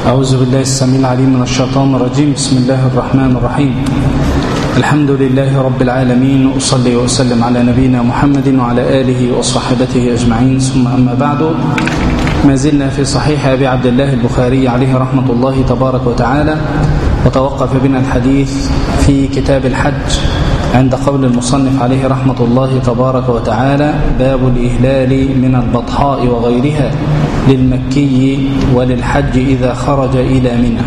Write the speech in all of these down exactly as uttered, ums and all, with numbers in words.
أعوذ بالله السميع العليم من الشيطان الرجيم. بسم الله الرحمن الرحيم. الحمد لله رب العالمين، وأصلي وأسلم على نبينا محمد وعلى آله وصحبته أجمعين، ثم أما بعد. ما زلنا في صحيح أبي عبد الله البخاري عليه رحمة الله تبارك وتعالى، وتوقف بنا الحديث في كتاب الحج عند قول المصنف عليه رحمة الله تبارك وتعالى: باب الإهلال من البطحاء وغيرها للمكي وللحج إذا خرج إلى منى.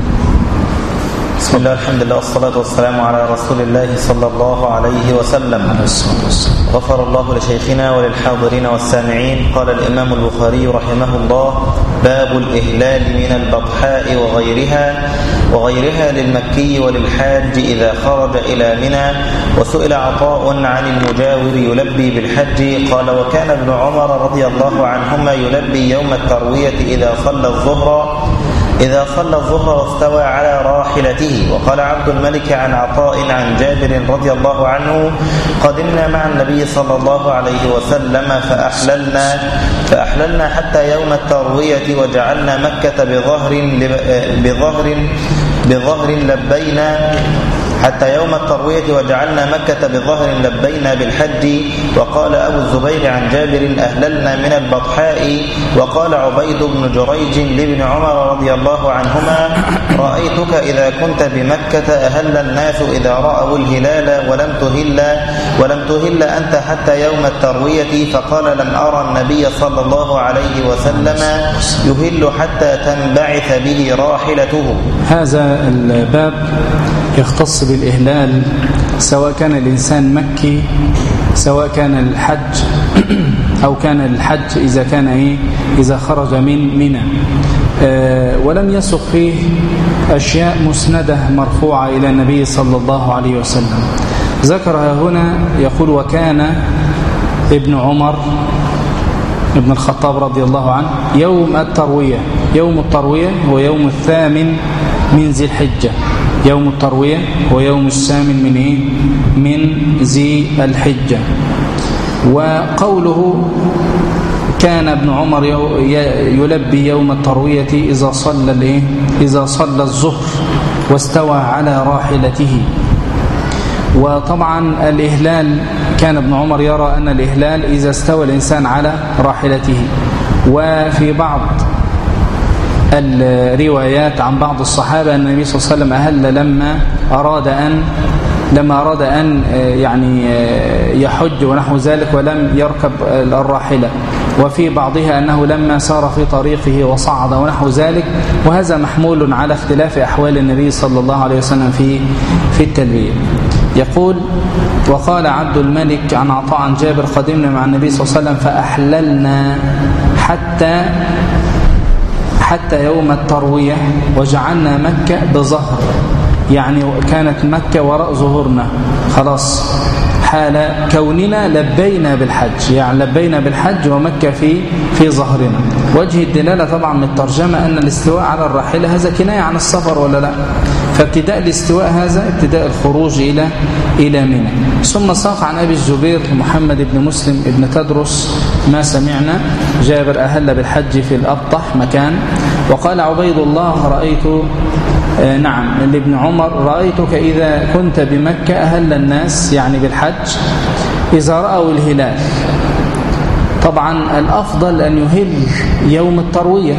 بسم الله، الحمد لله، والصلاة والسلام على رسول الله صلى الله عليه وسلم. غفر الله لشيخنا وللحاضرين والسامعين. قال الإمام البخاري رحمه الله: باب الإهلال من البطحاء وغيرها وغيرها للمكي وللحاج إذا خرج إلى منى. وسئل عطاء عن المجاور يلبي بالحج قال: وكان ابن عمر رضي الله عنهما يلبي يوم التروية إذا صلى الظهر إذا صلى الظهر واستوى على راحلته. وقال عبد الملك عن عطاء عن جابر رضي الله عنه: قدمنا مع النبي صلى الله عليه وسلم فأحللنا فأحللنا حتى يوم التروية وجعلنا مكة بظهر بظهر بظهر لبينا حتى يوم التروية وجعلنا مكة بظهر لبينا بالحج. وقال أبو الزبير عن جابر: أهللنا من البطحاء. وقال عبيد بن جريج لابن عمر رضي الله عنهما: رأيتك إذا كنت بمكة أهل الناس إذا رأوا الهلال ولم تهل ولم تهل أنت حتى يوم التروية. فقال: لم أرى النبي صلى الله عليه وسلم يهل حتى تنبعث به راحلته. هذا الباب يختص بالإهلال، سواء كان الإنسان مكي، سواء كان الحج أو كان الحج إذا كان إيه إذا خرج من منى. آه ولم يسق فيه أشياء مسندة مرفوعة إلى النبي صلى الله عليه وسلم. ذكرها هنا، يقول: وكان ابن عمر ابن الخطاب رضي الله عنه يوم التروية. يوم التروية هو يوم الثامن من ذي الحجة. يوم التروية هو يوم الثامن من إيه؟ من ذي الحجة. وقوله كان ابن عمر يلبي يوم التروية إذا صلى الإيه؟ إذا صلى الظهر واستوى على راحلته. وطبعا الإهلال كان ابن عمر يرى أن الإهلال إذا استوى الإنسان على راحلته. وفي بعض الروايات عن بعض الصحابة أن النبي صلى الله عليه وسلم أهل لما أراد أن لما أراد أن يعني يحج ونحو ذلك ولم يركب الراحلة. وفي بعضها أنه لما سار في طريقه وصعد ونحو ذلك. وهذا محمول على اختلاف أحوال النبي صلى الله عليه وسلم في في التلبية. يقول: وقال عبد الملك عن عطاء عن جابر: قدمنا مع النبي صلى الله عليه وسلم فأحللنا حتى حتى يوم التروية وجعلنا مكة بظهر، يعني كانت مكة وراء ظهورنا، خلاص حال كوننا لبينا بالحج، يعني لبينا بالحج ومكة في في ظهرنا. وجه الدلالة طبعا من الترجمة أن الاستواء على الراحلة هذا كناية عن السفر ولا لا؟ فابتداء الاستواء هذا ابتداء الخروج إلى إلى منى. ثم ساق عن أبي الزبير محمد بن مسلم بن تدرس ما سمعنا جابر أهل بالحج في الأبطح مكان. وقال عبيد الله: رأيت آه نعم لابن عمر: رأيتك إذا كنت بمكة أهل الناس، يعني بالحج، إذا رأوا الهلال. طبعا الأفضل أن يهل يوم التروية،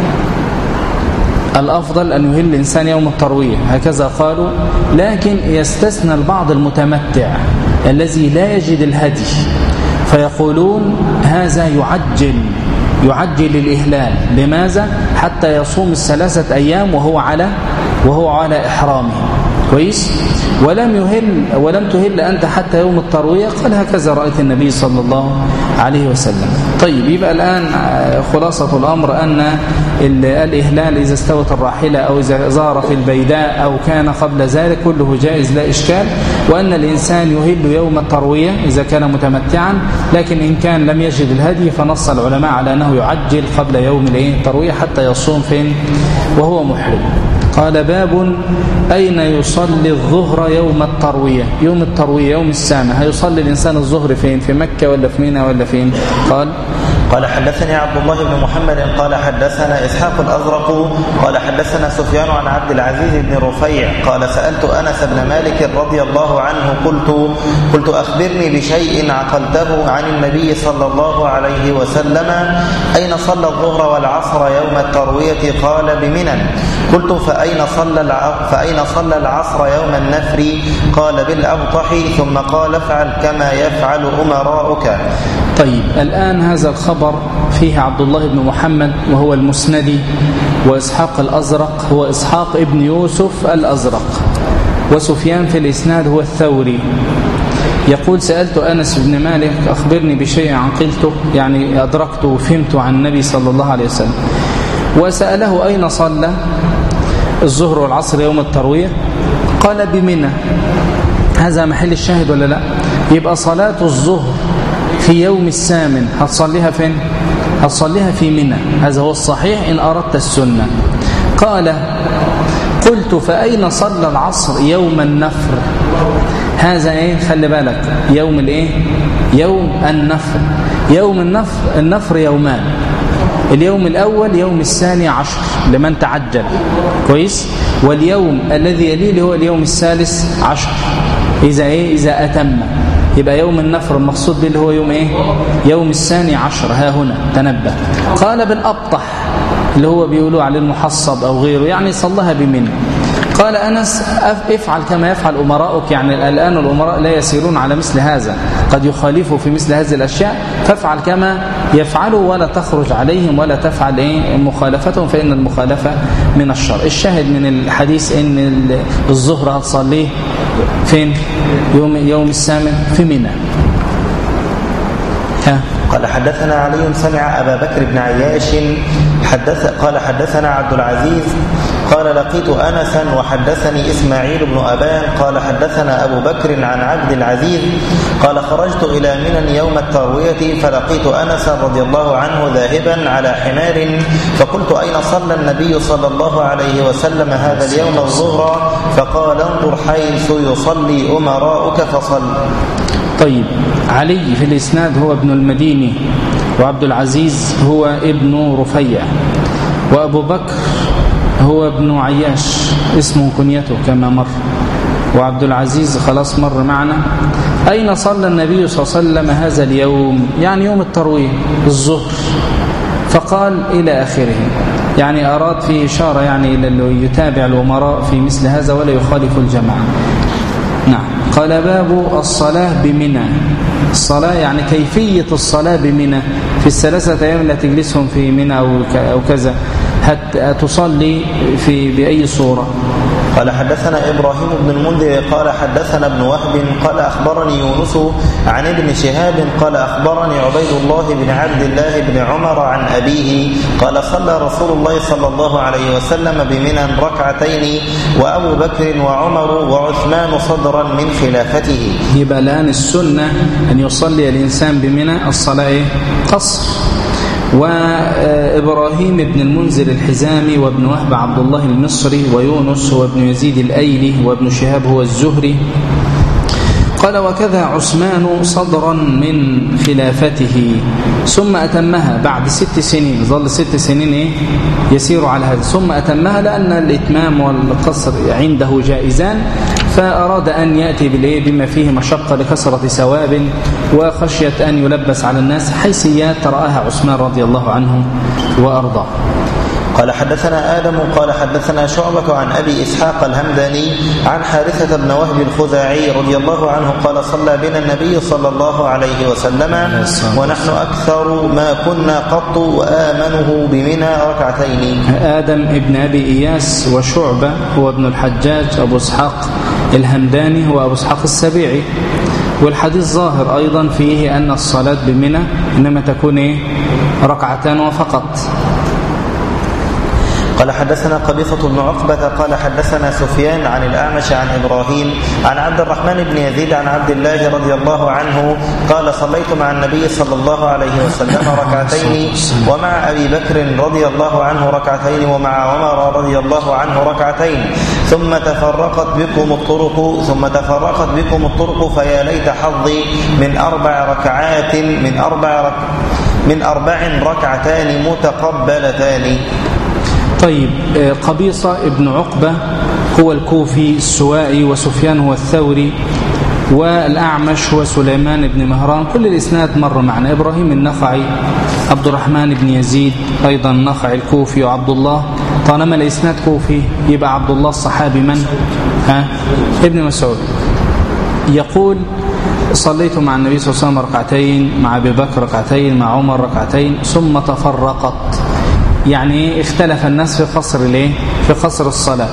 الأفضل أن يهل الإنسان يوم التروية، هكذا قالوا. لكن يستثنى البعض المتمتع الذي لا يجد الهدي، فيقولون هذا يعجل يعجل الإهلال. لماذا؟ حتى يصوم الثلاثة أيام وهو على وهو على إحرامه، كويس. ولم يهل ولم تهل أنت حتى يوم التروية. قال: هكذا رأيت النبي صلى الله عليه وسلم. طيب، يبقى الآن خلاصة الأمر أن الإهلال إذا استوت الراحلة أو إذا زار في البيداء أو كان قبل ذلك كله جائز لا إشكال. وأن الإنسان يهل يوم التروية إذا كان متمتعا، لكن إن كان لم يجد الهدي فنص العلماء على أنه يعجل قبل يوم التروية حتى يصوم فين وهو محرم. قال: باب أين يصلي الظهر يوم التروية. يوم التروية يوم السامة هيصلي الإنسان الظهر فين؟ في مكة ولا في منى ولا فين؟ قال: قال حدثني عبد الله بن محمد قال حدثنا إسحاق الأزرق قال حدثنا سفيان عن عبد العزيز بن رفيع قال سألت أنس بن مالك رضي الله عنه قلت قلت أخبرني بشيء عقلته عن النبي صلى الله عليه وسلم أين صلى الظهر والعصر يوم التروية؟ قال بمنى. قلت فأين صلى فأين صلى العصر يوم النفر؟ قال بالأبطح. ثم قال افعل كما يفعل أمراؤك. طيب، الآن هذا الخبر فيه عبد الله بن محمد وهو المسندي، وإسحاق الأزرق هو إسحاق ابن يوسف الأزرق، وسفيان في الإسناد هو الثوري. يقول سألت أنس بن مالك أخبرني بشيء عقلته، يعني أدركته وفهمته عن النبي صلى الله عليه وسلم. وسأله أين صلى الظهر والعصر يوم التروية؟ قال بمنى. هذا محل الشاهد ولا لا؟ يبقى صلاة الظهر في يوم الثامن هتصليها فين؟ هتصليها في منى، هذا هو الصحيح إن أردت السنة. قال قلت فأين صلى العصر يوم النفر؟ هذا ايه؟ خلي بالك، يوم الايه؟ يوم النفر. يوم النفر النفر يومان، اليوم الأول يوم الثاني عشر لمن تعجل، كويس؟ واليوم الذي يليه هو اليوم الثالث عشر إذا ايه؟ إذا أتم. يبقى يوم النفر المقصود به اللي هو يوم ايه؟ يوم الثاني عشر. ها هنا تنبه. قال بالأبطح اللي هو بيقولوا عليه المحصب أو غيره، يعني صلها بمنى. قال أنس افعل كما يفعل أمراؤك، يعني الآن الأمراء لا يسيرون على مثل هذا، قد يخالفوا في مثل هذه الأشياء، فافعل كما يفعلوا ولا تخرج عليهم ولا تفعل إيه مخالفتهم، فإن المخالفة من الشر. الشاهد من الحديث إن الظهر هتصليه فين؟ يوم يوم الثامن في منى. ها قال حدثنا علي سمع أبا بكر بن عياش حدث قال حدثنا عبد العزيز قال لقيت أنسا وحدثني إسماعيل بن أبان قال حدثنا أبو بكر عن عبد العزيز قال خرجت إلى منى يوم التروية فلقيت أنسا رضي الله عنه ذاهبا على حمار، فقلت أين صلى النبي صلى الله عليه وسلم هذا اليوم الظهر؟ فقال انظر حيث يصلي أمراؤك فصل. طيب، علي في الإسناد هو ابن المديني، وعبد العزيز هو ابن رفيع، وأبو بكر هو ابن عياش اسمه كنيته كما مر، وعبد العزيز خلاص مر معنا. أين صلى النبي صلى الله عليه وسلم هذا اليوم؟ يعني يوم التروية الظهر. فقال إلى آخره، يعني أراد فيه إشارة يعني إلى اللي يتابع الأمراء في مثل هذا ولا يخالف الجماعة. نعم. قال باب الصلاة بمنى. الصلاة يعني كيفية الصلاة بمنى في الثلاثة أيام التي تجلسهم في منى أو كذا، هتصلي في بأي صورة؟ قال حدثنا إبراهيم بن المنذر قال حدثنا ابن وهب قال أخبرني يونس عن ابن شهاب قال أخبرني عبيد الله بن عبد الله بن عمر عن أبيه قال صلى رسول الله صلى الله عليه وسلم بمنى ركعتين وأبو بكر وعمر وعثمان صدرا من خلافته. يبقى الآن السنة أن يصلي الإنسان بمنى الصلاة قصر. وإبراهيم بن المنذر الحزامي وابن وهب عبد الله المصري ويونس هو ابن يزيد الأيلي وابن شهاب هو الزهري. قال وكذا عثمان صدرا من خلافته ثم أتمها بعد ست سنين، ظل ست سنين إيه؟ يسير على هذا، ثم أتمها لأن الإتمام والقصر عنده جائزان، فأراد أن يأتي بالإيه بما فيه مشقة لكثرة ثواب وخشية أن يلبس على الناس حيثيات رآها عثمان رضي الله عنه وأرضاه. قال حدثنا آدم قال حدثنا شعبة عن أبي إسحاق الهمداني عن حارثة بن وهب الخزاعي رضي الله عنه قال صلى بنا النبي صلى الله عليه وسلم ونحن أكثر ما كنا قط وآمنه بمنى ركعتين. آدم ابن أبي إياس وشعبة هو ابن الحجاج أبو إسحاق الهمداني هو أبو إسحاق السبيعي. والحديث ظاهر أيضا فيه أن الصلاة بمنى إنما تكون إيه؟ ركعتان وفقط. قال حدثنا قبيصة بن عقبة قال حدثنا سفيان عن الأعمش عن إبراهيم عن عبد الرحمن بن يزيد عن عبد الله رضي الله عنه قال صليت مع النبي صلى الله عليه وسلم ركعتين ومع أبي بكر رضي الله عنه ركعتين ومع عمر رضي الله عنه ركعتين ثم تفرقت بكم الطرق ثم تفرقت بكم الطرق فيا ليت حظي من أربع ركعات من أربع ركعات من أربع ركعتان متقبلتان. طيب، قبيصة ابن عقبة هو الكوفي السوائي، وسفيان هو الثوري، والأعمش هو سليمان بن مهران. كل الإسناد مر معنا. إبراهيم النخعي، عبد الرحمن بن يزيد أيضا النخعي الكوفي، وعبد الله. طالما الإسناد كوفي يبقى عبد الله الصحابي من؟ ها؟ ابن مسعود. يقول: صليت مع النبي صلى الله عليه وسلم ركعتين، مع أبي بكر ركعتين، مع عمر ركعتين، ثم تفرقت. يعني اختلف الناس في قصر الايه؟ في قصر الصلاة.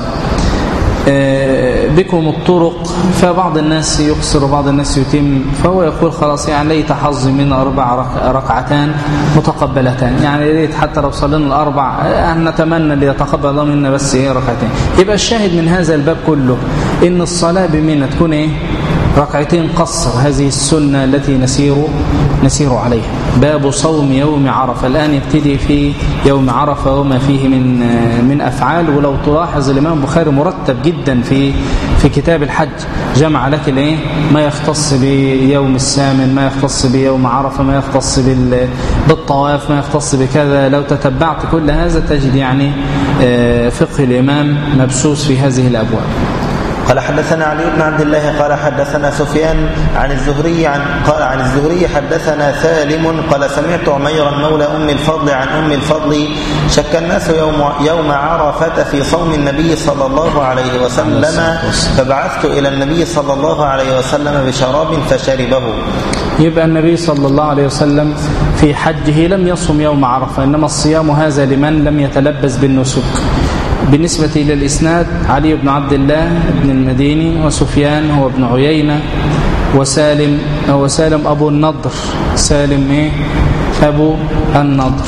بكم الطرق، فبعض الناس يقصر وبعض الناس يتم، فهو يقول خلاص يعني ليت حظي من أربع ركعتان متقبلتان، يعني ليت حتى لو صلينا الأربع نتمنى اللي يتقبل الله منا بس ايه ركعتين. يبقى الشاهد من هذا الباب كله إن الصلاة بمنى تكون ايه؟ ركعتين قصر. هذه السنة التي نسير نسير عليها. باب صوم يوم عرفة. الآن يبتدي في يوم عرفة وما فيه من من أفعال. ولو تلاحظ الإمام البخاري مرتب جدا في في كتاب الحج، جمع لك الايه؟ ما يختص بيوم الثامن، ما يختص بيوم عرفة، ما يختص بالطواف، ما يختص بكذا. لو تتبعت كل هذا تجد يعني فقه الإمام مبسوس في هذه الأبواب. قال: حدثنا علي بن عبد الله قال حدثنا سفيان عن الزهري عن قال عن الزهري حدثنا سالم قال: سمعت عميرا مولى أم الفضل عن أم الفضل: شك الناس يوم يوم عرفة في صوم النبي صلى الله عليه وسلم، فبعثت إلى النبي صلى الله عليه وسلم بشراب فشربه. يبقى النبي صلى الله عليه وسلم في حجه لم يصم يوم عرفة، إنما الصيام هذا لمن لم يتلبس بالنسك. بالنسبة إلى الإسناد: علي بن عبد الله بن المديني، وسفيان هو ابن عيينة، وسالم هو سالم أبو النضر. سالم إيه؟ أبو النضر.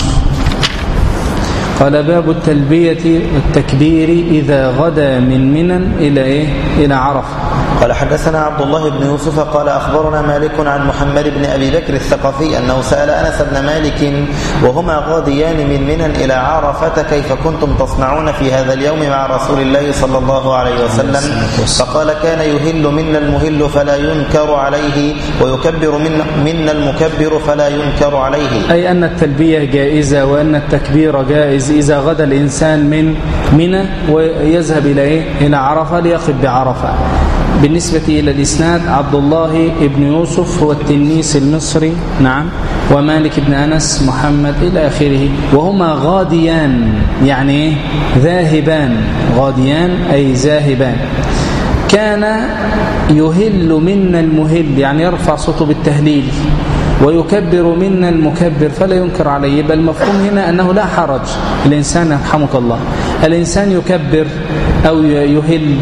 قال: باب التلبية التكبير إذا غدا من منى إلى إيه؟ إلى عرفة. قال: حدثنا عبد الله بن يوسف قال: أخبرنا مالك عن محمد بن أبي بكر الثقفي أنه سأل أنس بن مالك وهما غاديان من منى إلى عرفة: كيف كنتم تصنعون في هذا اليوم مع رسول الله صلى الله عليه وسلم؟ فقال: كان يهل منا المهل فلا ينكر عليه، ويكبر منا المكبر فلا ينكر عليه. أي أن التلبية جائزة، وأن التكبير جائز إذا غدا الإنسان من منى ويذهب إلى إيه؟ إلى عرفة ليقف بعرفة. بالنسبة إلى الإسناد: عبد الله بن يوسف هو التنيسي المصري، نعم، ومالك بن أنس محمد إلى آخره. وهما غاديان يعني ذاهبان. غاديان أي ذاهبان. كان يهل منا المهل يعني يرفع صوته بالتهليل، ويكبر منا المكبر فلا ينكر عليه. بل المفهوم هنا أنه لا حرج. الإنسان يرحمك الله، الإنسان يكبر أو يهل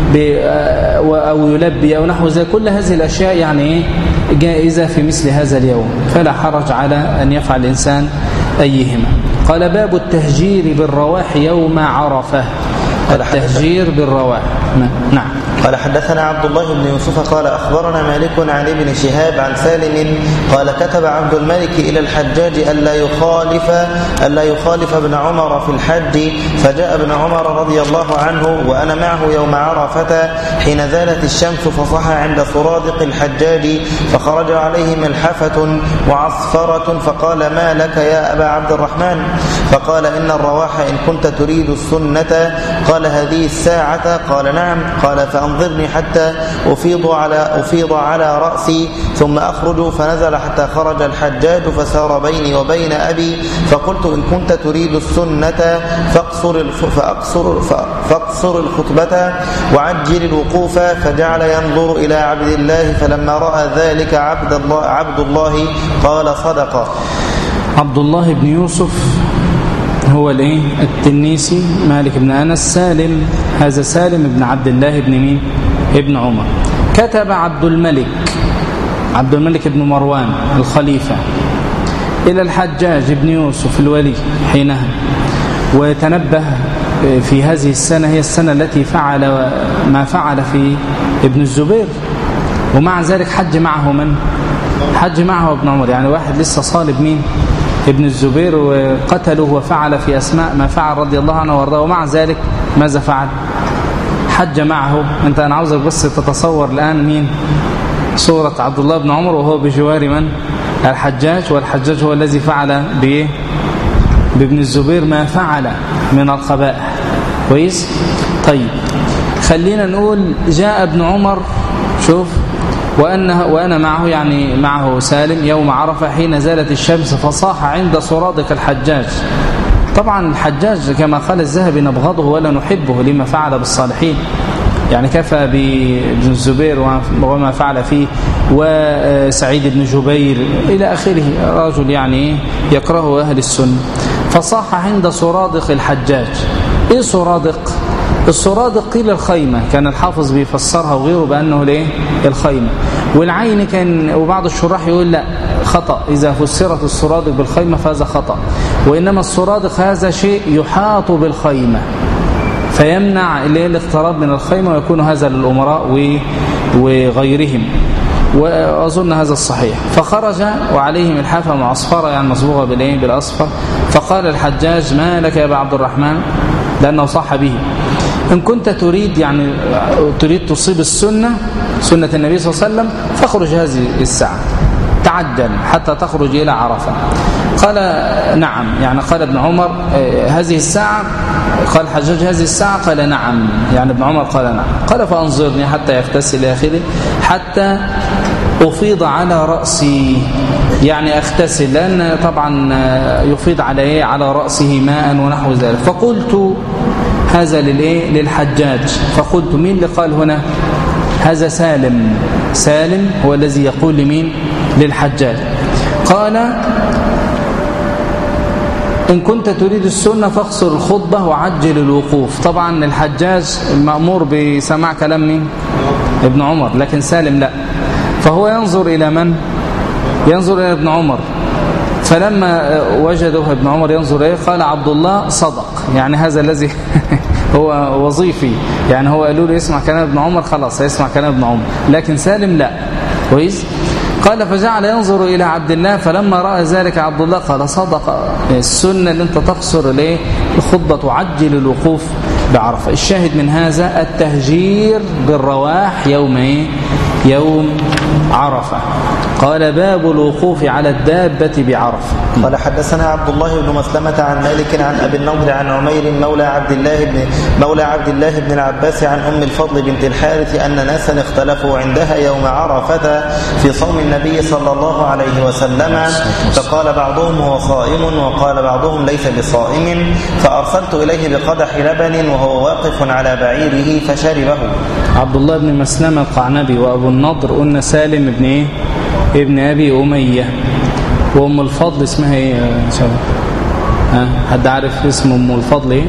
أو يلبي أو نحو ذلك، كل هذه الأشياء يعني جائزة في مثل هذا اليوم، فلا حرج على أن يفعل الإنسان أيهما. قال: باب التهجير بالرواح يوم عرفة. التهجير بالرواح، نعم. قال: حدثنا عبد الله بن يوسف قال: أخبرنا مالك عن ابن شهاب عن سالم قال: كتب عبد الملك إلى الحجاج ألا يخالف ألا يخالف ابن عمر في الحج، فجاء ابن عمر رضي الله عنه وأنا معه يوم عرفة حين زالت الشمس، فصحى عند سرادق الحجاج، فخرج عليه ملحفة وعصفرة، فقال: ما لك يا أبا عبد الرحمن؟ فقال: إن الرواح إن كنت تريد السنة. قال: هذه الساعة؟ قال: نعم. قال: فأنظرني حتى أفيض على أفيض على رأسي ثم أخرج. فنزل حتى خرج الحجاج فسار بيني وبين أبي، فقلت: إن كنت تريد السنة فاقصر فأقصر فاقصر الخطبة وعجل الوقوف. فجعل ينظر إلى عبد الله، فلما رأى ذلك عبد الله عبد الله قال: صدق. عبد الله بن يوسف هو الايه؟ التنيسي، مالك بن أنس. سالم هذا سالم بن عبد الله بن مين؟ ابن عمر. كتب عبد الملك عبد الملك بن مروان الخليفة إلى الحجاج بن يوسف الولي حينها، ويتنبه في هذه السنة، هي السنة التي فعل ما فعل في ابن الزبير، ومع ذلك حج معه من؟ حج معه ابن عمر. يعني واحد لسه صالب مين؟ ابن الزبير، وقتله وفعل في أسماء ما فعل رضي الله عنه وارضاه، ومع ذلك ماذا فعل؟ حج معه. أنت أنا عاوزك بس تتصور الآن مين؟ صورة عبد الله بن عمر وهو بجوار من؟ الحجاج، والحجاج هو الذي فعل بإيه؟ بابن الزبير ما فعل من القبائح. كويس. طيب خلينا نقول جاء ابن عمر، شوف، وأنه وأنا معه، يعني معه سالم يوم عرفة حين زالت الشمس، فصاح عند سرادق الحجاج. طبعا الحجاج كما قال الذهبي نبغضه ولا نحبه لما فعل بالصالحين، يعني كفى بابن الزبير وما فعل فيه، وسعيد بن جبير إلى آخره، رجل يعني يكرهه أهل السنة. فصاح عند سرادق الحجاج. إيه سرادق؟ السرادق قيل الخيمة، كان الحافظ بيفسرها وغيره بأنه ليه الخيمة، والعين كان، وبعض الشراح يقول لا خطأ، إذا فسرت السرادق بالخيمة فهذا خطأ، وإنما السرادق هذا شيء يحاط بالخيمة فيمنع الاقتراب من الخيمة، ويكون هذا للأمراء وغيرهم، وأظن هذا الصحيح. فخرج وعليهم الحافة معصفرة، يعني مصبوغة بالأصفر. فقال الحجاج: ما لك يا أبا عبد الرحمن؟ لأنه صح به: إن كنت تريد يعني تريد تصيب السنة، سنة النبي صلى الله عليه وسلم، فاخرج هذه الساعة، تعجل حتى تخرج إلى عرفة. قال: نعم. يعني قال ابن عمر: هذه الساعة. قال الحجاج: هذه الساعة؟ قال: نعم. يعني ابن عمر قال: نعم. قال: فأنظرني حتى يغتسل إلى آخره، حتى أفيض على رأسي، يعني أغتسل، لأن طبعا يفيض عليه على رأسه ماء ونحو ذلك. فقلت: هذا للإيه؟ للحجاج. فقلت: مين اللي قال هنا؟ هذا سالم. سالم هو الذي يقول لمين؟ للحجاج. قال: إن كنت تريد السنة فاخسر الخطبة وعجل الوقوف. طبعا الحجاج مأمور بسماع كلام مين؟ ابن عمر، لكن سالم لا، فهو ينظر إلى من؟ ينظر إلى ابن عمر. فلما وجده ابن عمر ينظر إليه قال: عبد الله صدق. يعني هذا الذي هو وظيفي، يعني هو قالوا له يسمع كلام ابن عمر، خلاص يسمع كلام ابن عمر، لكن سالم لا. كويس. قال: فجعل ينظر إلى عبد الله، فلما رأى ذلك عبد الله قال: صدق، السنة اللي انت تقصر ليه الخطبة تعجل الوقوف بعرفة. الشاهد من هذا التهجير بالرواح يوم ايه؟ يوم عرفة. قال: باب الوقوف على الدابة بعرفة. قال: حدثنا عبد الله بن مسلمة عن مالك عن أبي النضر عن عمير مولى عبد الله بن مولى عبد الله بن العباس عن أم الفضل بنت الحارث أن ناسا اختلفوا عندها يوم عرفة في صوم النبي صلى الله عليه وسلم، فقال بعضهم هو صائم، وقال بعضهم ليس بصائم، فأرسلت إليه بقدح لبن وهو واقف على بعيره فشربه. عبد الله بن مسلمة القعنبي، وأبو النضر قلنا سالم ابن ايه؟ ابن أبي أمية. وأم الفضل اسمها ايه يا شباب؟ ها، حد عارف اسم أم الفضل ايه؟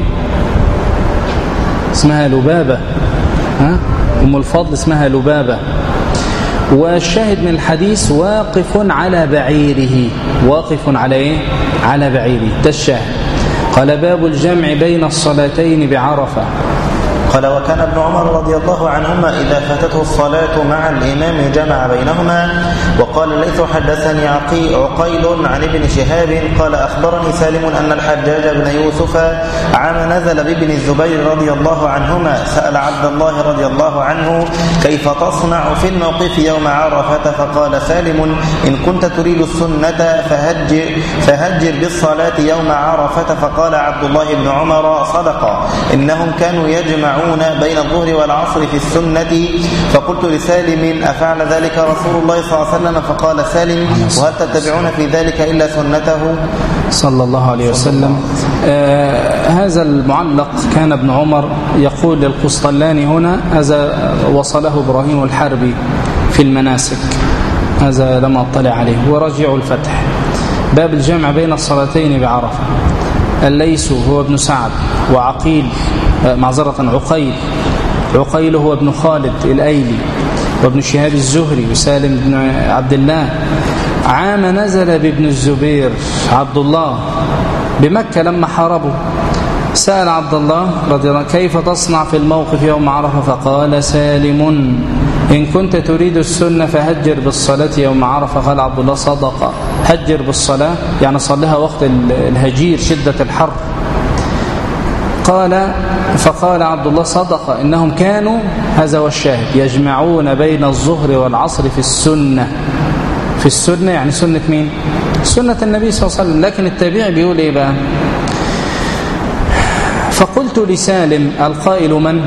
اسمها لبابة. ها، أم الفضل اسمها لبابة. والشاهد من الحديث واقف على بعيره. واقف على ايه؟ على بعيره، ده الشاهد. قال: باب الجمع بين الصلاتين بعرفة. قال: وكان ابن عمر رضي الله عنهما إذا فاتته الصلاة مع الإمام جمع بينهما. وقال الليث: حدثني عقيل عن ابن شهاب قال: أخبرني سالم أن الحجاج بن يوسف عام نزل بابن الزبير رضي الله عنهما سأل عبد الله رضي الله عنه: كيف تصنع في الموقف يوم عرفة؟ فقال سالم: إن كنت تريد السنة فهجر, فهجر بالصلاة يوم عرفة. فقال عبد الله بن عمر: صدق، إنهم كانوا يجمعون بين الظهر والعصر في السنة. فقلت لسالم: أفعل ذلك رسول الله صلى الله عليه وسلم؟ فقال سالم: وهل تتبعون في ذلك إلا سنته صلى الله عليه وسلم. آه هذا المعلق كان ابن عمر يقول للقسطلاني هنا، هذا وصله إبراهيم الحربي في المناسك، هذا لما اطلع عليه، ورجعوا الفتح. باب الجمع بين الصلاتين بعرفة. الليث هو ابن سعد، وعقيل معذرة عقيل عقيل هو ابن خالد الأيلي، وابن شهاب الزهري، وسالم بن عبد الله. عام نزل بابن الزبير عبد الله بمكة لما حاربوا، سأل عبد الله رضي الله: كيف تصنع في الموقف يوم عرفة؟ فقال سالم: إن كنت تريد السنة فهجر بالصلاة يوم عرفة. قال عبد الله: صدق، هجر بالصلاة يعني صلها وقت الهجير شدة الحر. قال فقال عبد الله: صدق، إنهم كانوا، هذا هو الشاهد، يجمعون بين الظهر والعصر في السنة. في السنة يعني سنة مين؟ سنة النبي صلى الله عليه وسلم. لكن التابعي بيقول إيه بقى؟ فقلت لسالم القائل من؟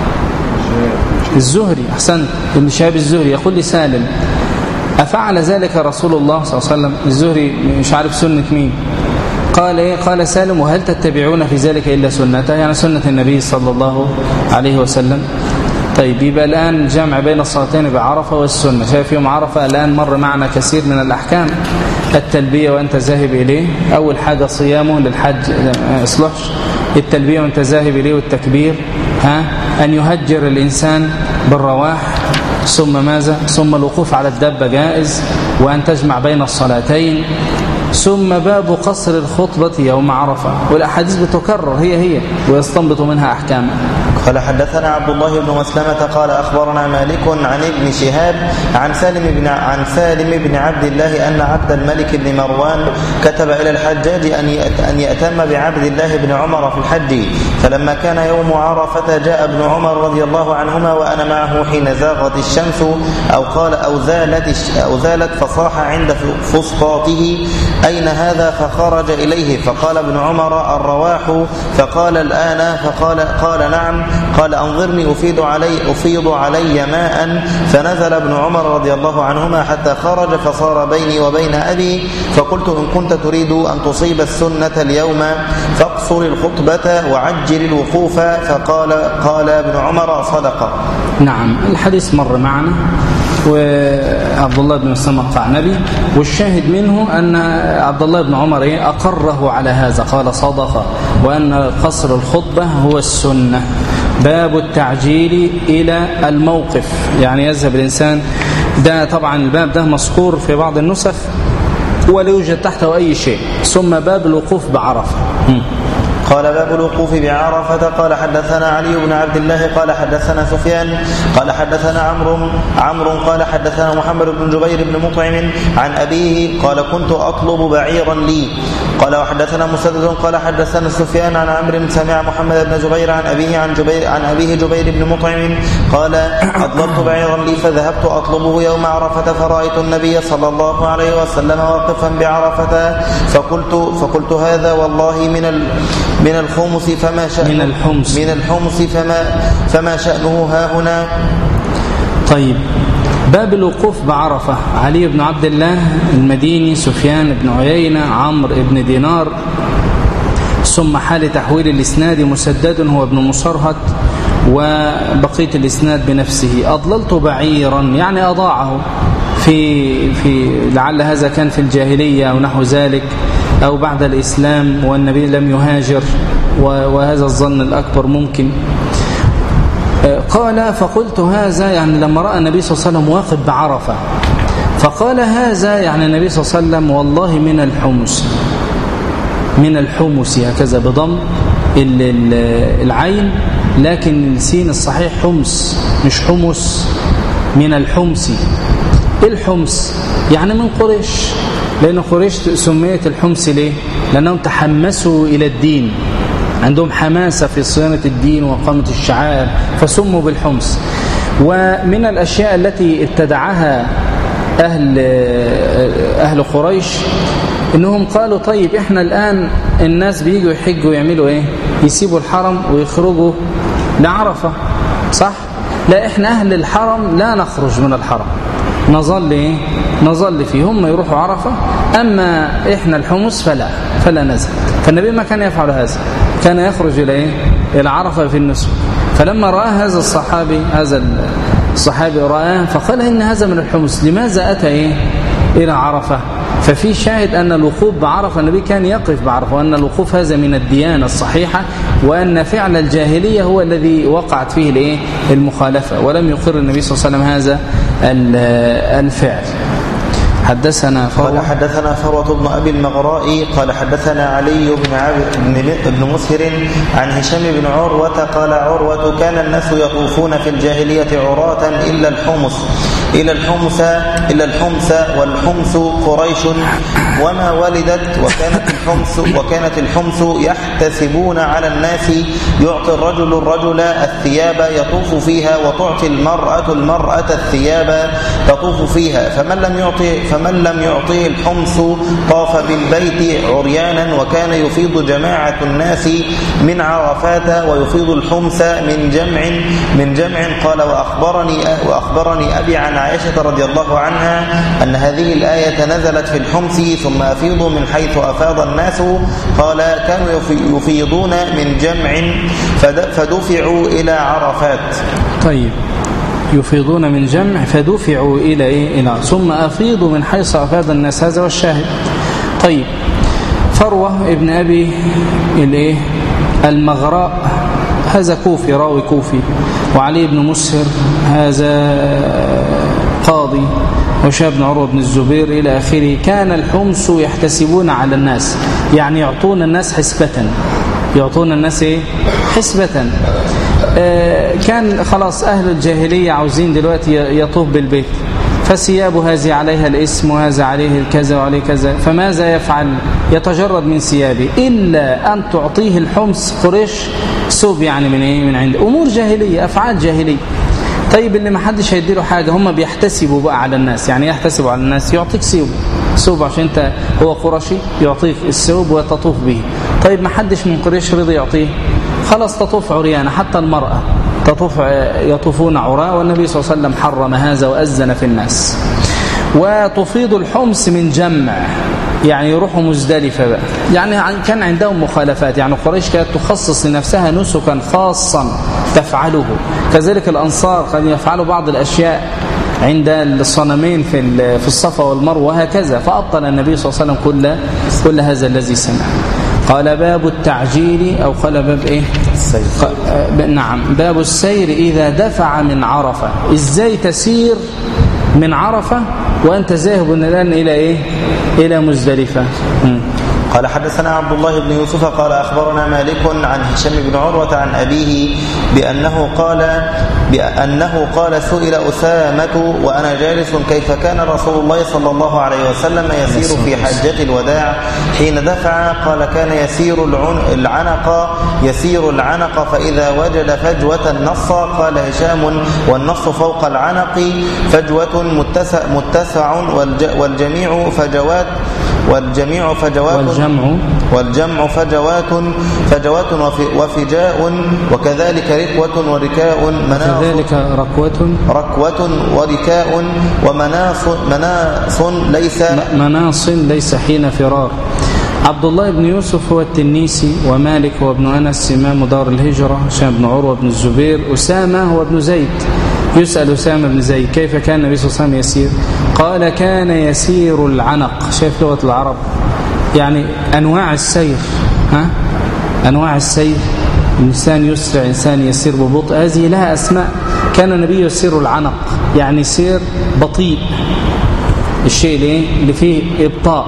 الزهري. أحسنت، ابن شهاب الزهري يقول لسالم أفعل ذلك رسول الله صلى الله عليه وسلم؟ الزهري مش عارف سنة مين. قال إيه؟ قال سالم وهل تتبعون في ذلك إلا سنته؟ يعني سنة النبي صلى الله عليه وسلم. طيب يبقى الآن جمع بين الصلاتين بعرفة والسنة. شايف يوم عرفة الآن مر معنا كثير من الأحكام. التلبية وأنت ذاهب إليه، أول حاجة صيامه للحج ما يصلحش، التلبية وأنت ذاهب إليه والتكبير، ها أن يهجر الإنسان بالرواح، ثم ماذا؟ ثم الوقوف على الدابة جائز، وأن تجمع بين الصلاتين، ثم باب قصر الخطبة يوم عرفة. والأحاديث بتكرر هي هي ويستنبط منها أحكاما. قال حدثنا عبد الله بن مسلمة قال أخبرنا مالك عن ابن شهاب عن سالم بن عن سالم بن عبد الله أن عبد الملك بن مروان كتب إلى الحجاج أن أن يأتم بعبد الله بن عمر في الحج، فلما كان يوم عرفة جاء ابن عمر رضي الله عنهما وأنا معه حين زاغت الشمس أو قال أو زالت أو زالت فصاح عند فسطاطه أين هذا؟ فخرج إليه فقال ابن عمر الرواح، فقال الآن؟ فقال قال نعم. قال أنظرني أفيض علي أفيض علي ماء، فنزل ابن عمر رضي الله عنهما حتى خرج فصار بيني وبين أبي، فقلت إن كنت تريد أن تصيب السنة اليوم فاقصر الخطبة وعجل الوقوف، فقال قال ابن عمر صدق. نعم، الحديث مر معنا وعبد الله بن مسلمة القعنبي، والشاهد منه أن عبد الله بن عمر أقره على هذا، قال صدق، وأن قصر الخطبة هو السنة. باب التعجيل إلى الموقف، يعني يذهب الإنسان، ده طبعا الباب ده مذكور في بعض النسخ ولا يوجد تحته أي شيء. ثم باب الوقوف بعرفة. قال باب الوقوف بعرفة. قال حدثنا علي بن عبد الله قال حدثنا سفيان قال حدثنا عمرو عمرو قال حدثنا محمد بن جبير بن مطعم عن أبيه قال كنت أطلب بعيرا لي. قال وحدثنا مسدد قال حدثنا سفيان عن عمرو سمع محمد بن جبير عن أبيه عن جبير عن أبيه جبير بن مطعم قال أطلبت بعيرا لي فذهبت أطلبه يوم عرفة فرأيت النبي صلى الله عليه وسلم واقفا بعرفة فقلت فقلت هذا والله من ال من الخمس فما شأنه من الحمص من الحمص فما فما شأنه ها هنا. طيب، باب الوقوف بعرفة. علي بن عبد الله المديني، سفيان بن عيينة، عمرو بن دينار، ثم حال تحويل الإسناد مسدد هو ابن مصرهد، وبقية الإسناد بنفسه. أضللت بعيرا يعني أضاعه في في لعل هذا كان في الجاهلية أو نحو ذلك، أو بعد الإسلام والنبي لم يهاجر، وهذا الظن الأكبر ممكن. قال فقلت هذا يعني لما رأى النبي صلى الله عليه وسلم واقف بعرفة، فقال هذا يعني النبي صلى الله عليه وسلم والله من الحمص، من الحمص هكذا بضم العين، لكن السين الصحيح حمص مش حمص، من الحمص. الحمص يعني من قريش، لأن قريش سميت الحمص ليه؟ لأنهم تحمسوا إلى الدين، عندهم حماسة في صيانة الدين وقامة الشعائر، فسموا بالحمص. ومن الأشياء التي ابتدعها أهل أهل قريش إنهم قالوا طيب إحنا الآن الناس بيجوا يحجوا يعملوا إيه؟ يسيبوا الحرم ويخرجوا لعرفة، صح؟ لا، إحنا أهل الحرم لا نخرج من الحرم، نظل إيه؟ نظل فيه، هم يروحوا عرفة، أما إحنا الحمص فلا فلا نزل. فالنبي ما كان يفعل هذا، كان يخرج إلى إيه؟ إلى عرفة في النسك. فلما رأى هذا الصحابي هذا الصحابي رآه فقال إن هذا من الحمص، لماذا أتى إيه؟ إلى عرفة؟ ففي شاهد أن الوقوف بعرفة النبي كان يقف بعرفة، وأن الوقوف هذا من الديانة الصحيحة، وأن فعل الجاهلية هو الذي وقعت فيه الإيه؟ المخالفة، ولم يقر النبي صلى الله عليه وسلم هذا الفعل. حدثنا قال حدثنا فروة بن أبي المغراء قال حدثنا علي بن عبد بن مسهر عن هشام بن عروة قال عروة كان الناس يطوفون في الجاهلية عراة إلا الحمص إلى الحمص إلى الحمص والحمص قريش وما ولدت، وكانت الحمص وكانت الحمص يحتسبون على الناس، يعطي الرجل الرجل الثياب يطوف فيها، وتعطي المرأة المرأة الثياب تطوف فيها، فمن لم يعطي فمن لم يعطيه الحمص طاف بالبيت عريانا، وكان يفيض جماعة الناس من عرفات ويفيض الحمص من جمع من جمع. قال وأخبرني, وأخبرني أبي عن عائشة رضي الله عنها أن هذه الآية نزلت في الحمص ثم أفيضوا من حيث أفاض الناس. قال كانوا يفيضون من جمع فدفعوا إلى عرفات. طيب، يفيضون من جمع فدفعوا إلى إيه؟ إلى ثم أفيضوا من حيث أفاض الناس، هذا هو الشاهد. طيب، فروة ابن أبي الإيه المغراء هذا كوفي، راوي كوفي، وعلي بن مسهر هذا قاضي، وشاب بن عروة بن الزبير إلى آخره. كان الحمص يحتسبون على الناس، يعني يعطون الناس حسبة، يعطون الناس إيه؟ حسبة. آه كان خلاص أهل الجاهلية عاوزين دلوقتي يطوف بالبيت، فثيابه هذه عليها الاسم وهذا عليه الكذا وعليه كذا، فماذا يفعل؟ يتجرد من ثيابه إلا أن تعطيه الحمص قريش ثوب، يعني من إيه؟ من عند أمور جاهلية، أفعال جاهلية. طيب، اللي ما حدش هيديله حاجة، هم بيحتسبوا بقى على الناس. يعني يحتسبوا على الناس، يعطيك ثوب ثوب عشان انت هو قرشي، يعطيك الثوب وتطوف به. طيب، ما حدش من قريش رضي يعطيه، خلاص تطوف عريانة، حتى المرأة تطوف يطوفون عراء، والنبي صلى الله عليه وسلم حرم هذا وأذن في الناس. وتفيض الحمص من جمع، يعني يروحوا مزدلفة بقى. يعني كان عندهم مخالفات، يعني قريش كانت تخصص لنفسها نسكا خاصا تفعله، كذلك الأنصار كانوا يفعلوا بعض الأشياء عند الصنمين في في الصفا والمروة وهكذا. فأبطل النبي صلى الله عليه وسلم كل كل هذا الذي سمع. قال باب التعجيل، أو قال باب إيه؟ السير. نعم، باب السير إذا دفع من عرفة. إزاي تسير من عرفة وأنت ذاهب الآن إلى إيه؟ إلى مزدلفة. م. قال حدثنا عبد الله بن يوسف قال أخبرنا مالك عن هشام بن عروة عن أبيه بأنه قال بأنه قال سئل أسامة وأنا جالس كيف كان رسول الله صلى الله عليه وسلم يسير في حجة الوداع حين دفع؟ قال كان يسير العنق يسير العنق فإذا وجد فجوة النص. قال هشام والنص فوق العنق فجوة متسع, متسع والجميع فجوات والجميع فجوات والجمع والجمع فجوات فجوات وفجاء وكذلك ركوة وركاء مناص وكذلك ركوة ركوة وركاء ومناص مناص ليس مناص ليس حين فرار. عبد الله بن يوسف هو التنيسي، ومالك هو ابن أنس إمام دار الهجرة، هشام بن عروة بن الزبير، أسامة هو ابن زيد. يسأل أسامة بن زيد كيف كان النبي صلى الله عليه وسلم يسير؟ قال كان يسير العنق. شايف لغة العرب يعني أنواع السير، ها؟ أنواع السير، إنسان يسرع، إنسان يسير ببطء، هذه لها أسماء. كان النبي يسير العنق، يعني سير بطيء، الشيء اللي فيه إبطاء.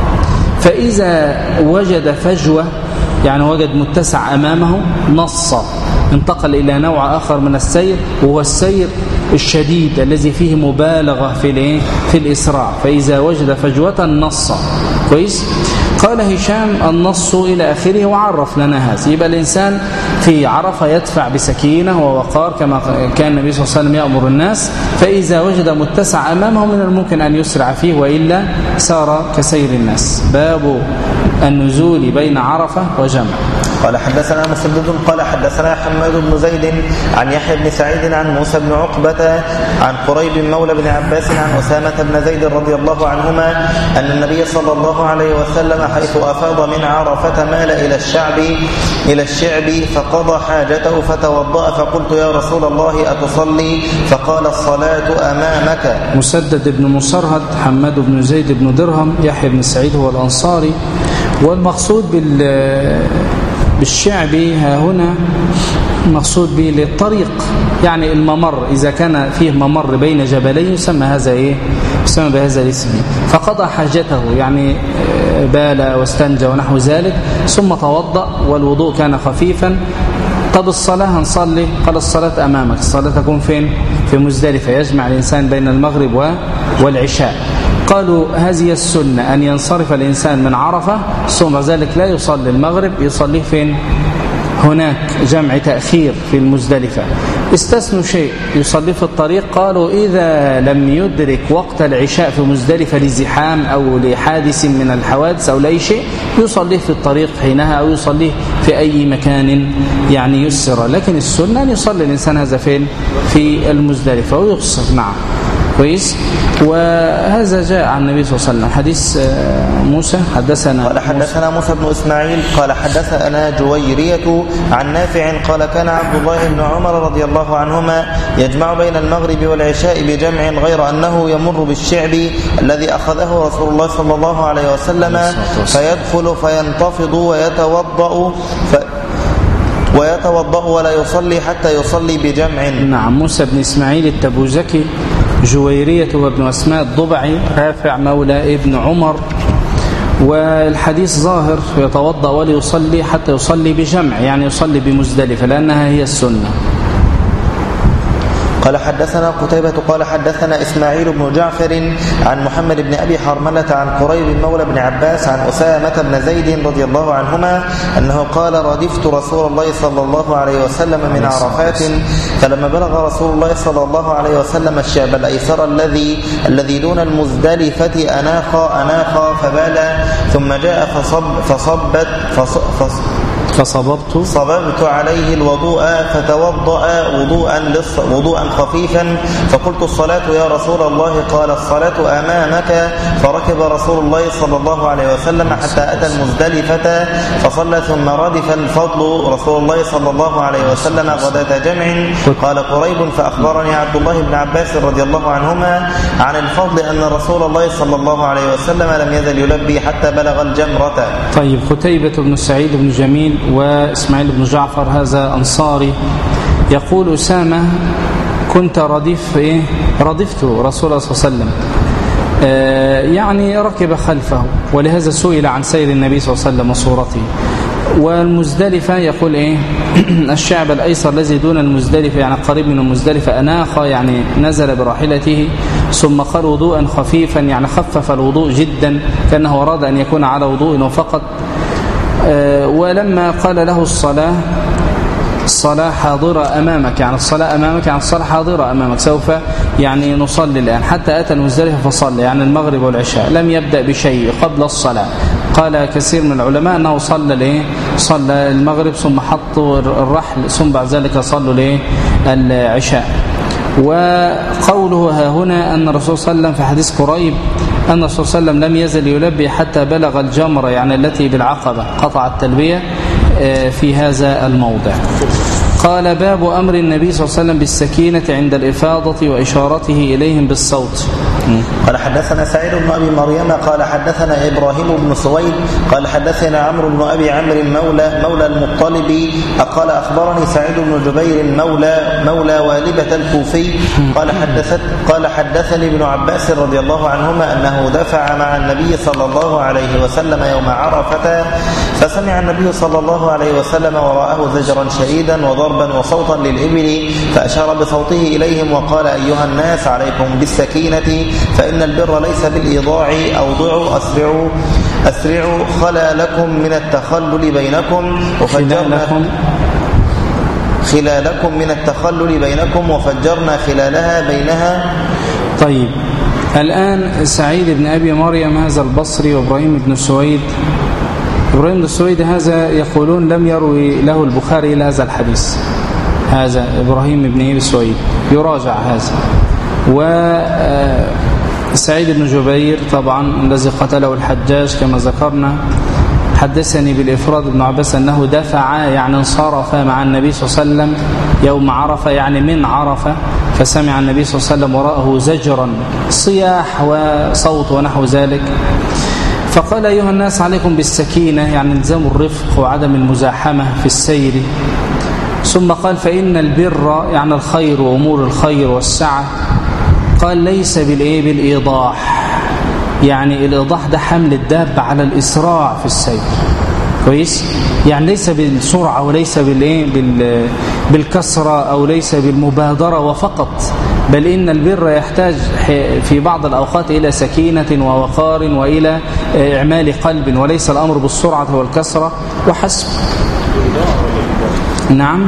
فإذا وجد فجوة، يعني وجد متسع أمامه، نص، انتقل إلى نوع آخر من السير، وهو السير الشديد الذي فيه مبالغة في في الإسراع. فإذا وجد فجوة نص. كويس. قال هشام النص إلى آخره وعرف لنا هذا. يبقى الإنسان في عرفة يدفع بسكينة ووقار كما كان النبي صلى الله عليه وسلم يأمر الناس. فإذا وجد متسع أمامه من الممكن أن يسرع فيه، وإلا سار كسير الناس. باب النزول بين عرفة وجمع. قال حدثنا مسدد قال حدثنا حماد بن زيد عن يحيى بن سعيد عن موسى بن عقبة عن قريب مولى بن عباس عن أسامة بن زيد رضي الله عنهما أن النبي صلى الله عليه وسلم حيث أفاض من عرفة مال إلى الشعب إلى الشعب فقضى حاجته فتوضأ فقلت يا رسول الله أتصلي؟ فقال الصلاة أمامك. مسدد بن مصرهد، حماد بن زيد بن درهم، يحيى بن سعيد هو الأنصاري. والمقصود بال بالشعبي ها هنا المقصود به للطريق، يعني الممر، إذا كان فيه ممر بين جبلين يسمى هذا إيه؟ يسمى بهذا الاسم. فقضى حاجته، يعني بال واستنجى ونحو ذلك، ثم توضأ والوضوء كان خفيفا. طب الصلاة هنصلي؟ قال الصلاة أمامك. الصلاة تكون فين؟ في مزدلفة، يجمع الإنسان بين المغرب والعشاء. قالوا هذه السنة أن ينصرف الإنسان من عرفة ثم ذلك لا يصلي المغرب، يصليه فين؟ هناك جمع تأخير في المزدلفة، استثنوا شيء يصلي في الطريق، قالوا إذا لم يدرك وقت العشاء في مزدلفة لزحام أو لحادث من الحوادث أو لأي شيء يصليه في الطريق حينها أو يصليه في أي مكان يعني يسر، لكن السنة أن يصلي الإنسان هذا فين؟ في المزدلفة ويقصر. نعم كويس. وهذا جاء عن النبي صلى الله عليه وسلم. حديث موسى حدثنا قال حدثنا موسى بن إسماعيل قال حدثنا جويرية عن نافع قال كان عبد الله بن عمر رضي الله عنهما يجمع بين المغرب والعشاء بجمع غير أنه يمر بالشعب الذي أخذه رسول الله صلى الله عليه وسلم فيدخل فينتفض ويتوضأ ف ويتوضأ ولا يصلي حتى يصلي بجمع. نعم. موسى بن إسماعيل التبوذكي، جويرية وابن أسماء الضبعي، رافع مولى ابن عمر. والحديث ظاهر يتوضأ ولا يصلي حتى يصلي بجمع، يعني يصلي بمزدلفة لأنها هي السنة. قال حدثنا قتيبة قال حدثنا إسماعيل بن جعفر عن محمد بن أبي حرملة عن قريب مولى بن عباس عن أسامة بن زيد رضي الله عنهما أنه قال ردفت رسول الله صلى الله عليه وسلم من عرفات فلما بلغ رسول الله صلى الله عليه وسلم الشعب الأيسر الذي الذي دون المزدلفة أناخ أناخ فبال ثم جاء فصب فصبت فص فص فصببت صببت عليه الوضوء فتوضأ وضوءا وضوءا خفيفا فقلت الصلاة يا رسول الله قال الصلاة أمامك فركب رسول الله صلى الله عليه وسلم حتى أتى المزدلفة فصلى ثم ردف الفضل رسول الله صلى الله عليه وسلم غداة جمع. قال قريب فأخبرني عبد الله بن عباس رضي الله عنهما عن الفضل أن رسول الله صلى الله عليه وسلم لم يزل يلبي حتى بلغ الجمرة. طيب. قتيبة بن سعيد بن جميل وإسماعيل بن جعفر هذا أنصاري يقول أسامة كنت ردف إيه؟ ردفت رسول الله صلى الله عليه وسلم، آه يعني ركب خلفه، ولهذا سئل عن سير النبي صلى الله عليه وسلم وصورته. والمزدلفة يقول إيه؟ الشعب الأيسر الذي دون المزدلفة يعني قريب من المزدلفة أناخ يعني نزل براحلته ثم قال وضوءا خفيفا يعني خفف الوضوء جدا كأنه أراد أن يكون على وضوء فقط. أه ولما قال له الصلاة الصلاة حاضرة أمامك يعني الصلاة أمامك يعني الصلاة حاضرة أمامك سوف يعني نصلي الآن حتى أتى المزدلفة فصلى يعني المغرب والعشاء لم يبدأ بشيء قبل الصلاة. قال كثير من العلماء أنه صلى ليه صلى المغرب ثم حطوا الرحل ثم بعد ذلك صلوا ليه العشاء. وقوله ها هنا أن الرسول صلى الله عليه وسلم في حديث قريب أن الرسول صلى الله عليه وسلم لم يزل يلبي حتى بلغ الجمرة يعني التي بالعقبة قطع التلبية في هذا الموضع. قال باب أمر النبي صلى الله عليه وسلم بالسكينة عند الإفاضة وإشارته إليهم بالصوت. قال حدثنا سعيد بن أبي مريم قال حدثنا إبراهيم بن سويد قال حدثنا عمرو بن أبي عمرو مولى مولى المطلب قال أخبرني سعيد بن جبير مولى مولى والبة الكوفي قال حدثت قال حدثني ابن عباس رضي الله عنهما أنه دفع مع النبي صلى الله عليه وسلم يوم عرفة فسمع النبي صلى الله عليه وسلم وراءه زجرا شديدا وضربا وصوتا للإبل فأشار بصوته إليهم وقال أيها الناس عليكم بالسكينة فإن البر ليس بالإيضاع أوضعوا أسرعوا أسرعوا خلالكم من التخلل بينكم وفجرنا خلالكم من التخلل بينكم وفجرنا خلالها بينها. طيب. الآن سعيد بن أبي مريم هذا البصري وإبراهيم بن سويد إبراهيم بن سويد هذا يقولون لم يروي له البخاري إلى هذا الحديث. هذا إبراهيم بن أبي سويد يراجع هذا. وسعيد بن جبير طبعا الذي قتله الحجاج كما ذكرنا حدثني بالإفراد ابن عباس أنه دفع يعني انصرف مع النبي صلى الله عليه وسلم يوم عرفة يعني من عرفة فسمع النبي صلى الله عليه وسلم وراءه زجرا صياح وصوت ونحو ذلك فقال أيها الناس عليكم بالسكينة يعني الزام الرفق وعدم المزاحمة في السير. ثم قال فإن البر يعني الخير وأمور الخير والسعة قال ليس بالإيه بالإيضاح يعني الإيضاح ده حمل الدابة على الإسراع في السير كويس يعني ليس بالسرعة وليس بالإيه بال بالكسرة أو ليس بالمبادرة وفقط بل إن البر يحتاج في بعض الأوقات إلى سكينة ووقار وإلى إعمال قلب وليس الأمر بالسرعة والكسرة وحسب. نعم.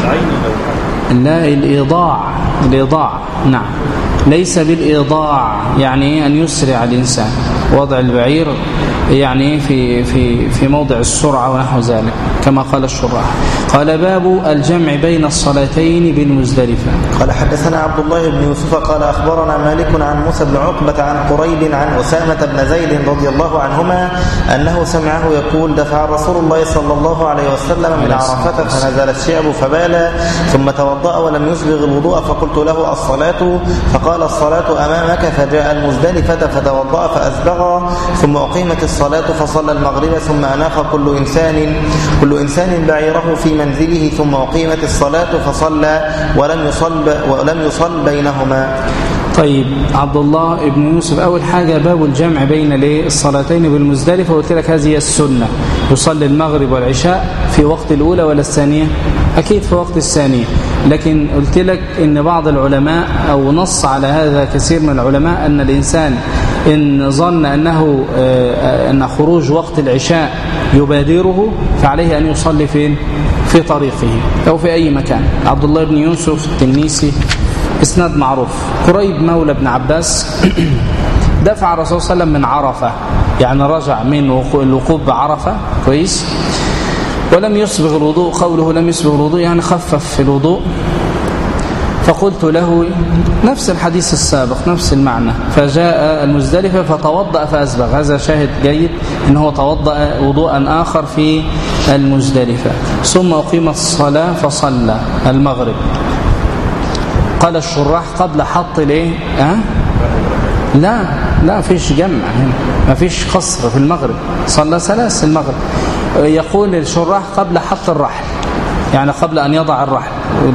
لا، الإيضاع. الإيضاع نعم، ليس بالإيضاع يعني أن يسرع الإنسان، وضع البعير يعني في في في موضع السرعة ونحو ذلك كما قال الشراح. قال باب الجمع بين الصلاتين بالمزدلفة. قال حدثنا عبد الله بن يوسف قال أخبرنا مالك عن موسى بن عقبة عن قريب عن أسامة بن زيد رضي الله عنهما أنه سمعه يقول دفع رسول الله صلى الله عليه وسلم من عرفة فنزل الشعب فبال ثم توضأ ولم يسبغ الوضوء فقلت له الصلاة؟ فقال الصلاة أمامك. فجاء المزدلفة فتوضأ فأسبغ ثم أقيمت الصلاة فصلى المغرب ثم أناخ كل إنسان كل إنسان بعيره في منزله ثم أقيمت الصلاة فصلى ولم يصل ولم يصل بينهما. طيب، عبد الله بن يوسف أول حاجة باب الجمع بين الصلاتين بالمزدلفة، وقلت لك هذه السنة، يصلي المغرب والعشاء في وقت الأولى ولا الثانية؟ أكيد في وقت الثانية، لكن قلت لك إن بعض العلماء أو نص على هذا كثير من العلماء أن الإنسان إن ظن أنه أن خروج وقت العشاء يبادره فعليه أن يصلي فين؟ في طريقه أو في أي مكان. عبد الله بن يوسف التنيسي اسناد معروف. قريب مولى ابن عباس دفع الرسول صلى الله عليه وسلم من عرفة، يعني رجع من الوقوف بعرفة كويس، ولم يسبغ الوضوء. قوله لم يسبغ الوضوء يعني خفف في الوضوء. فقلت له نفس الحديث السابق نفس المعنى. فجاء المزدلفة فتوضأ فأسبغ، هذا شاهد جيد أنه توضأ وضوءا آخر في المزدلفة. ثم أقيم الصلاة فصلى المغرب. قال الشراح قبل حط ليه أه؟ لا لا فيش جمع هنا، ما فيش قصر في المغرب، صلى ثلاث المغرب. يقول الشراح قبل حط الرحل، يعني قبل أن يضع الرحل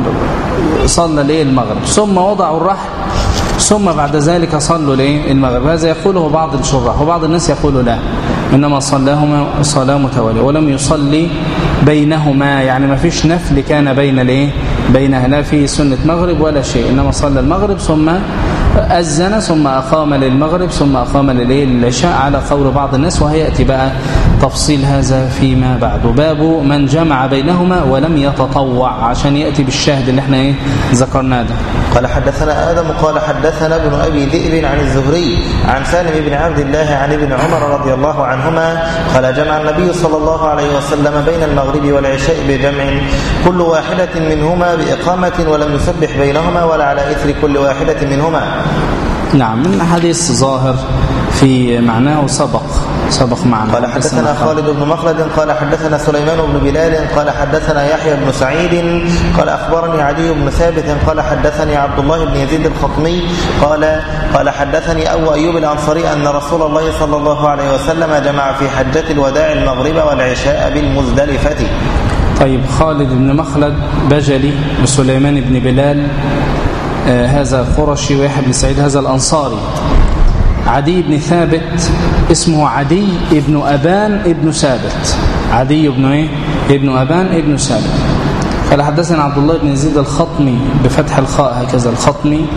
صلى ليه المغرب، ثم وضعوا الرحل ثم بعد ذلك صلوا ليه المغرب. هذا يقوله بعض الشراح، وبعض الناس يقول لا، إنما صلاهما صلاة متوالية ولم يصلي بينهما، يعني ما فيش نفل كان بين ليه بينها، لا في سنة مغرب ولا شيء، إنما صلى المغرب ثم أذن ثم أقام للمغرب ثم أقام للعشاء على قول بعض الناس، وهيأتي بقى تفصيل هذا فيما بعد. باب من جمع بينهما ولم يتطوع، عشان يأتي بالشاهد اللي احنا ايه ذكرناه ده. قال حدثنا آدم قال حدثنا ابن أبي ذئب عن الزهري عن سالم بن عبد الله عن ابن عمر رضي الله عنهما قال جمع النبي صلى الله عليه وسلم بين المغرب والعشاء بجمع كل واحدة منهما بإقامة ولم يسبح بينهما ولا على إثر كل واحدة منهما. نعم، من حديث ظاهر في معناه سبق سبق معنا. قال حدثنا خالد بن مخلد قال حدثنا سليمان بن بلال قال حدثنا يحيى بن سعيد قال أخبرني عدي بن ثابت قال حدثني عبد الله بن يزيد الخطمي قال قال حدثني أبو أيوب الأنصاري أن رسول الله صلى الله عليه وسلم جمع في حجة الوداع المغرب والعشاء بالمزدلفة. طيب، خالد بن مخلد بجلي وسليمان بن بلال آه هذا قرشي، ويحيى بن سعيد هذا الأنصاري. عدي بن ثابت اسمه عدي ابن أبان ابن ثابت، عدي ابن ايه ابن أبان ابن ثابت. قال حدثنا عبد الله بن يزيد الخطمي بفتح الخاء هكذا الخطمي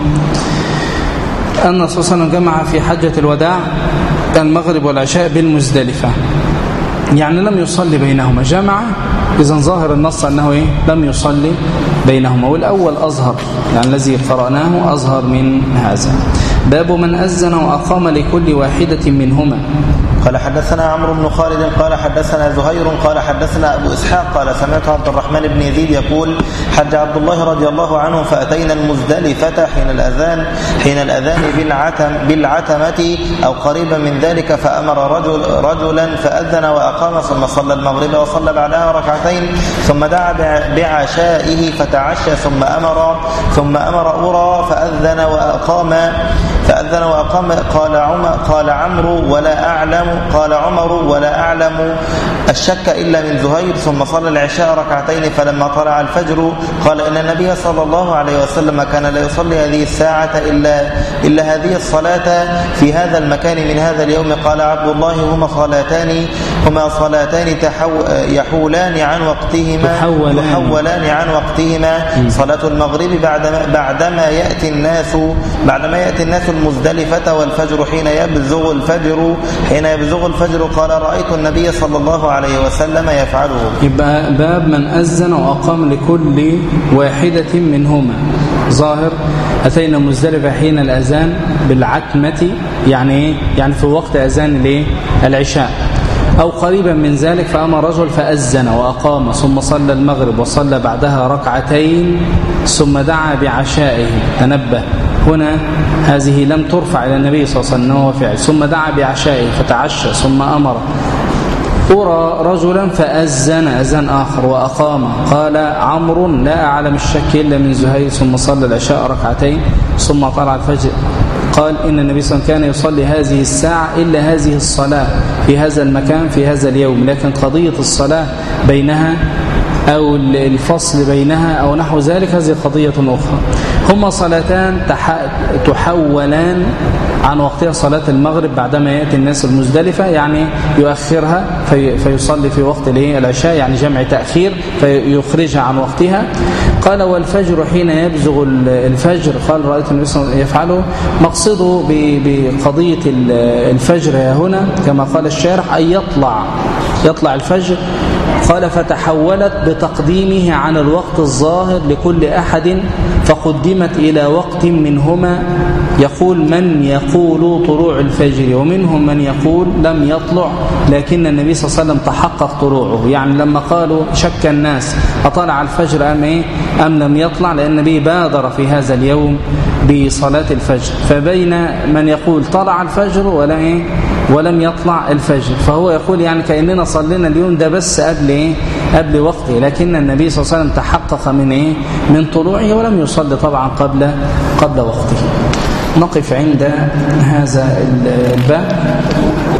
أن الرسول صلى الله عليه وسلم جمع في حجة الوداع المغرب والعشاء بالمزدلفة، يعني لم يصلي بينهما، جمع. إذن ظاهر النص أنه إيه؟ لم يصلي بينهما، والأول أظهر، يعني الذي قرأناه أظهر من هذا. باب من أذن وأقام لكل واحدة منهما. قال حدثنا عمرو بن خالد قال حدثنا زهير قال حدثنا أبو إسحاق قال سمعت عبد الرحمن بن يزيد يقول حج عبد الله رضي الله عنه فأتينا المزدلفة حين الأذان حين الأذان بالعتم بالعتمة أو قريبا من ذلك، فأمر رجل رجلا فأذن وأقام ثم صلى المغرب وصلى بعدها ركعتين ثم دعا بعشائه فتعشى ثم أمر ثم أمر أورى فأذن وأقام فأذن وأقام قال عمر قال عمرو ولا أعلم قال عمر ولا أعلم الشك إلا من زهير ثم صلى العشاء ركعتين فلما طلع الفجر قال إن النبي صلى الله عليه وسلم كان لا يصلي هذه الساعة إلا إلا هذه الصلاة في هذا المكان من هذا اليوم. قال عبد الله هما صلاتان هما صلاتان تحو يحولان عن وقتهما يحولان عن وقتهما صلاة المغرب بعدما بعدما يأتي الناس بعدما يأتي الناس مزدلفة والفجر حين يبزغ الفجر حين يبزغ الفجر قال رأيت النبي صلى الله عليه وسلم يفعله. يبقى باب من أذن وأقام لكل واحدة منهما. ظاهر أتينا مزدلفة حين الأذان بالعتمة، يعني يعني في وقت أذان العشاء أو قريبا من ذلك، فأما رجل فأذن وأقام ثم صلى المغرب وصلى بعدها ركعتين ثم دعا بعشائه. تنبه هنا هذه لم ترفع إلى النبي صلى الله عليه وسلم وهو فعل. ثم دعا بعشائه فتعشى ثم أمر. أرى رجلا فأذن أذان آخر وأقام. قال عمرو لا أعلم الشك إلا من زهير ثم صلى العشاء ركعتين ثم طلع الفجر. قال إن النبي صلى الله عليه وسلم كان يصلي هذه الساعة إلا هذه الصلاة في هذا المكان في هذا اليوم، لكن قضية الصلاة بينها أو الفصل بينها أو نحو ذلك هذه قضية أخرى. هما صلاتان تحولان عن وقتها. صلاة المغرب بعدما يأتي الناس المزدلفة يعني يؤخرها في فيصلي في وقت العشاء، يعني جمع تأخير فيخرجها عن وقتها. قال والفجر حين يبزغ الفجر قال رأيت النبي صلى الله عليه وسلم يفعله. مقصده بقضية الفجر هنا كما قال الشارح أن يطلع يطلع الفجر. قال فتحولت بتقديمه عن الوقت الظاهر لكل أحد فقدمت إلى وقت منهما. يقول من يقول طلوع الفجر ومنهم من يقول لم يطلع، لكن النبي صلى الله عليه وسلم تحقق طلوعه. يعني لما قالوا شك الناس أطلع الفجر أم إيه أم لم يطلع، لأن النبي بادر في هذا اليوم بصلاة الفجر. فبين من يقول طلع الفجر ولا إيه ولم يطلع الفجر، فهو يقول يعني كأننا صلينا اليوم ده بس قبل إيه قبل وقته، لكن النبي صلى الله عليه وسلم تحقق من إيه من طلوعه ولم يصلي طبعا قبل قبل وقته. نقف عند هذا الباب.